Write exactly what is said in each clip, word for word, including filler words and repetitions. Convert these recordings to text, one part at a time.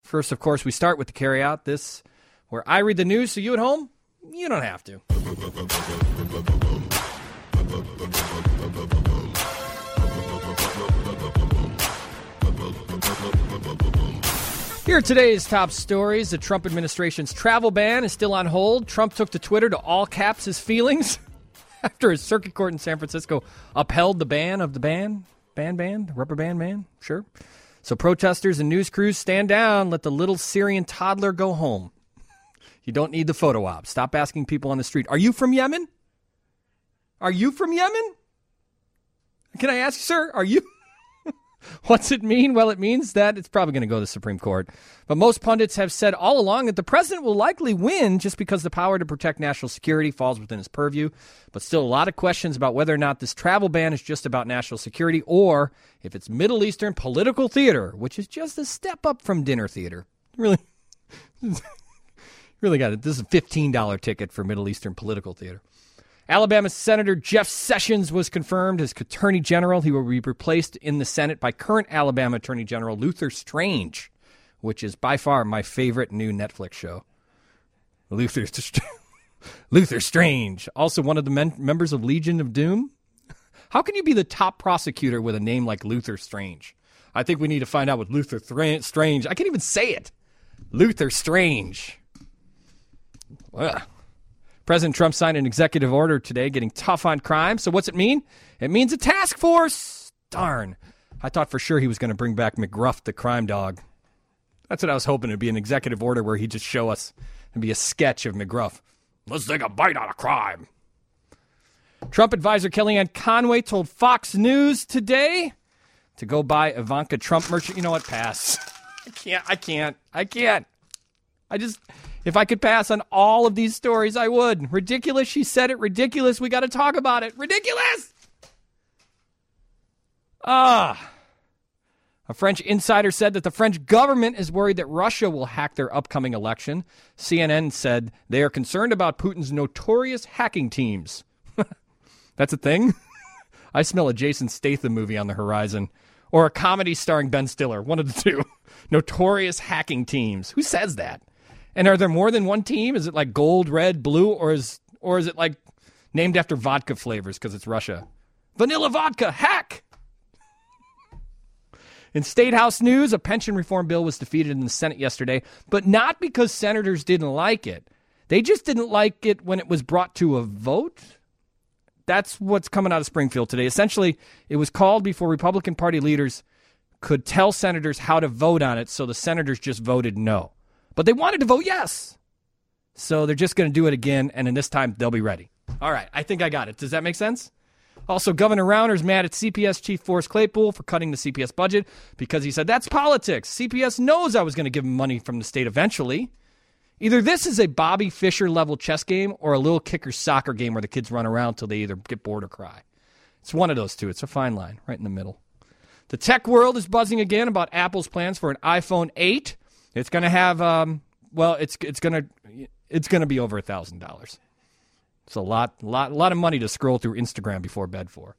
First, of course, we start with the carryout. This, where I read the news, so you at home, you don't have to. Here are today's top stories. The Trump administration's travel ban is still on hold. Trump took to Twitter to all caps his feelings after a circuit court in San Francisco upheld the ban of the ban. Ban, ban, rubber band man, sure. So protesters and news crews stand down. Let the little Syrian toddler go home. You don't need the photo op. Stop asking people on the street, are you from Yemen? Are you from Yemen? Can I ask, sir, are you... What's it mean? Well, it means that it's probably going to go to the Supreme Court. But most pundits have said all along that the president will likely win just because the power to protect national security falls within his purview. But still a lot of questions about whether or not this travel ban is just about national security or if it's Middle Eastern political theater, which is just a step up from dinner theater. Really, really got it. This is a fifteen dollars ticket for Middle Eastern political theater. Alabama Senator Jeff Sessions was confirmed as Attorney General. He will be replaced in the Senate by current Alabama Attorney General Luther Strange, which is by far my favorite new Netflix show. Luther, Luther Strange, also one of the men- members of Legion of Doom. How can you be the top prosecutor with a name like Luther Strange? I think we need to find out what Luther Thra- Strange. I can't even say it. Luther Strange. Ugh. President Trump signed an executive order today getting tough on crime. So what's it mean? It means a task force. Darn. I thought for sure he was going to bring back McGruff, the crime dog. That's what I was hoping. It'd be an executive order where he'd just show us and be a sketch of McGruff. Let's take a bite out of crime. Trump advisor Kellyanne Conway told Fox News today to go buy Ivanka Trump merchant. You know what? Pass. I can't. I can't. I can't. I just... If I could pass on all of these stories, I would. Ridiculous. She said it. Ridiculous. We got to talk about it. Ridiculous. Ah. A French insider said that the French government is worried that Russia will hack their upcoming election. C N N said they are concerned about Putin's notorious hacking teams. That's a thing? I smell a Jason Statham movie on the horizon. Or a comedy starring Ben Stiller. One of the two. Notorious hacking teams. Who says that? And are there more than one team? Is it like gold, red, blue, or is or is it like named after vodka flavors because it's Russia? Vanilla vodka, hack! In State House news, a pension reform bill was defeated in the Senate yesterday, but not because senators didn't like it. They just didn't like it when it was brought to a vote. That's what's coming out of Springfield today. Essentially, it was called before Republican Party leaders could tell senators how to vote on it, so the senators just voted no. But they wanted to vote yes. So they're just going to do it again, and in this time, they'll be ready. All right, I think I got it. Does that make sense? Also, Governor Rauner's mad at C P S Chief Forrest Claypool for cutting the C P S budget because he said, that's politics. C P S knows I was going to give him money from the state eventually. Either this is a Bobby Fischer-level chess game or a little kicker soccer game where the kids run around till they either get bored or cry. It's one of those two. It's a fine line, right in the middle. The tech world is buzzing again about Apple's plans for an iPhone eight. It's going to have, um, well, it's it's going to it's going to be over a thousand dollars. It's a lot, lot, lot of money to scroll through Instagram before bed for.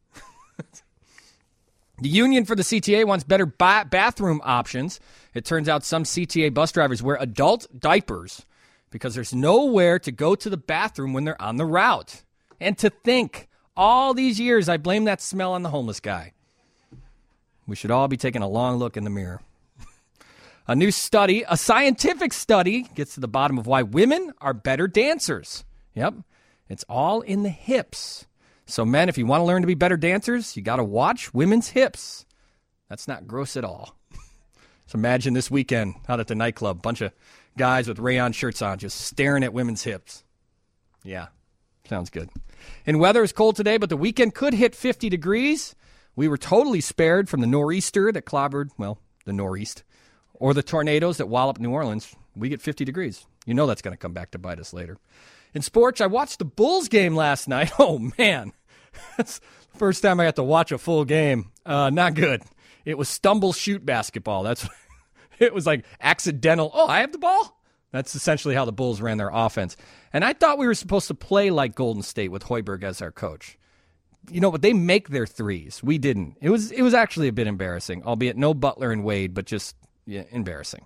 The union for the C T A wants better ba- bathroom options. It turns out some C T A bus drivers wear adult diapers because there's nowhere to go to the bathroom when they're on the route. And to think, all these years I blame that smell on the homeless guy. We should all be taking a long look in the mirror. A new study, a scientific study, gets to the bottom of why women are better dancers. Yep, it's all in the hips. So men, if you want to learn to be better dancers, you got to watch women's hips. That's not gross at all. So imagine this weekend out at the nightclub, bunch of guys with rayon shirts on just staring at women's hips. Yeah, sounds good. And weather is cold today, but the weekend could hit fifty degrees. We were totally spared from the nor'easter that clobbered, well, the nor'east. Or the tornadoes that wallop New Orleans. We get fifty degrees. You know that's going to come back to bite us later. In sports, I watched the Bulls game last night. Oh, man. That's the first time I got to watch a full game. Uh, not good. It was stumble-shoot basketball. That's It was like accidental. Oh, I have the ball? That's essentially how the Bulls ran their offense. And I thought we were supposed to play like Golden State with Hoiberg as our coach. You know, but they make their threes. We didn't. It was, it was actually a bit embarrassing, albeit no Butler and Wade, but just... yeah, embarrassing.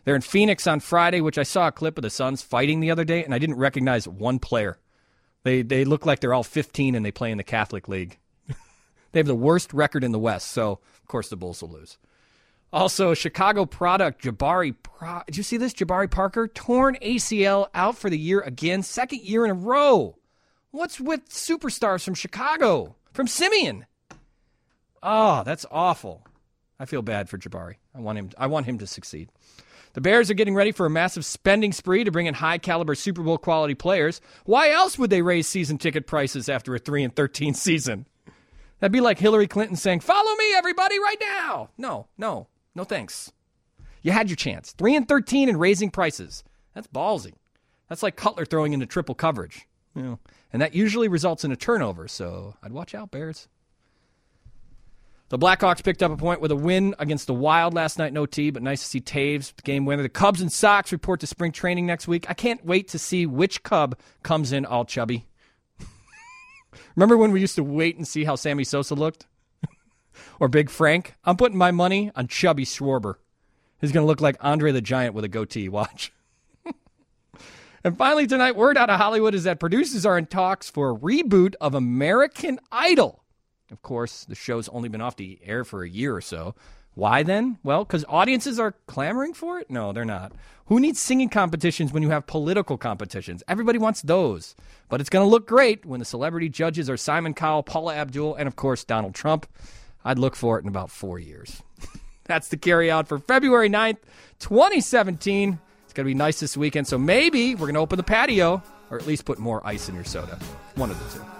They're in Phoenix on Friday, which I saw a clip of the Suns fighting the other day, and I didn't recognize one player. They they look like they're all fifteen and they play in the Catholic League. They have the worst record in the West, so of course the Bulls will lose. Also, Chicago product Jabari. Pro- Did you see this? Jabari Parker, torn A C L, out for the year again, second year in a row. What's with superstars from Chicago? From Simeon? Oh, that's awful. I feel bad for Jabari. I want him. I want him to succeed. The Bears are getting ready for a massive spending spree to bring in high-caliber Super Bowl quality players. Why else would they raise season ticket prices after a three and thirteen season? That'd be like Hillary Clinton saying, "Follow me, everybody, right now." No, no, no, thanks. You had your chance. Three and thirteen and raising prices. That's ballsy. That's like Cutler throwing into triple coverage. You know, and that usually results in a turnover. So I'd watch out, Bears. The Blackhawks picked up a point with a win against the Wild last night in O T, but nice to see Taves, the game winner. The Cubs and Sox report to spring training next week. I can't wait to see which Cub comes in all chubby. Remember when we used to wait and see how Sammy Sosa looked? Or Big Frank? I'm putting my money on Chubby Schwarber. He's going to look like Andre the Giant with a goatee. Watch. And finally tonight, word out of Hollywood is that producers are in talks for a reboot of American Idol. Of course, the show's only been off the air for a year or so. Why then? Well, because audiences are clamoring for it? No, they're not. Who needs singing competitions when you have political competitions? Everybody wants those. But it's going to look great when the celebrity judges are Simon Cowell, Paula Abdul, and, of course, Donald Trump. I'd look for it in about four years. That's the carry-out for February ninth, twenty seventeen. It's going to be nice this weekend, so maybe we're going to open the patio or at least put more ice in your soda. One of the two.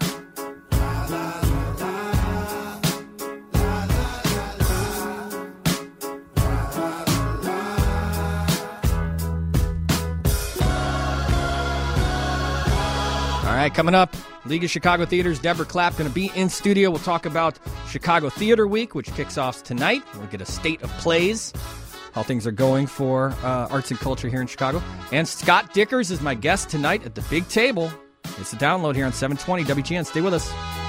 All right, coming up, League of Chicago Theaters, Deborah Clapp going to be in studio. We'll talk about Chicago Theater Week, which kicks off tonight. We'll get a state of plays, how things are going for uh, arts and culture here in Chicago. And Scott Dickers is my guest tonight at the big table. It's a download here on seven twenty W G N. Stay with us.